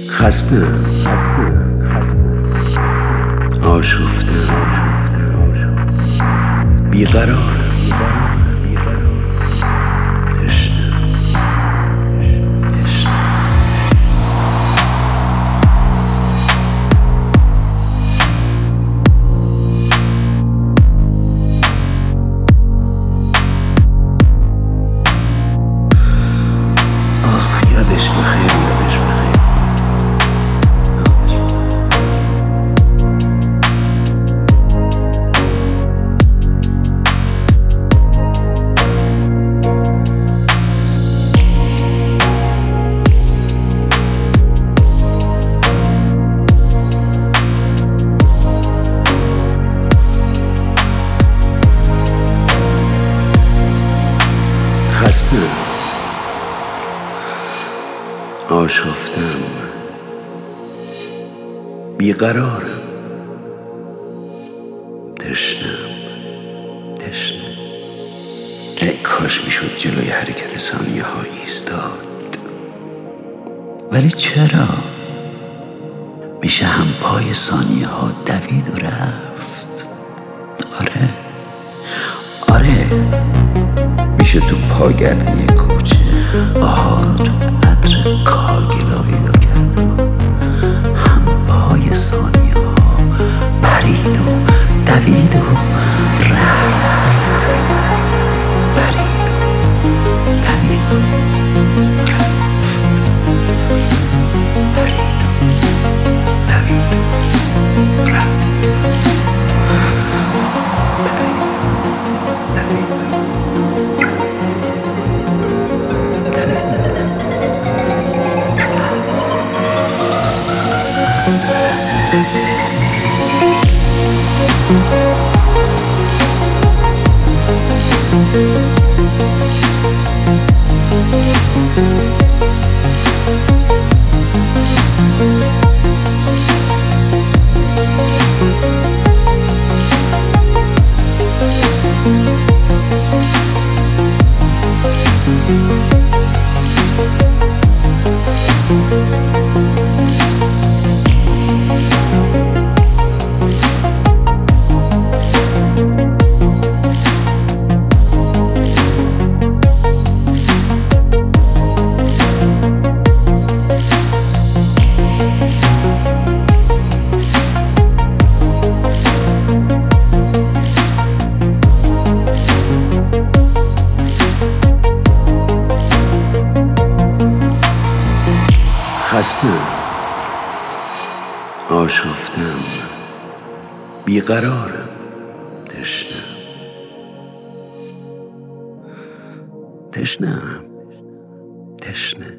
خستم، آشفتم، بیقرارم، تشنم. آخ یادش بخیر، یادش بخیر. خستم، آشفتم، بیقرارم، تشنم. ای کاش میشد جلوی حرکت ثانیه ها ایستاد، ولی چرا؟ میشه هم پای ثانیه ها دوید و رفت. آره میشه تو پاگردی کوچه آها رو تو عطر کاگلا پیدا کرد و هم پای ثانیه ها پرید و دوید و رفت. پرید و دوید و رفت. پرید و دوید و رفت. خستم، آشفتم، بیقرارم، تشنم.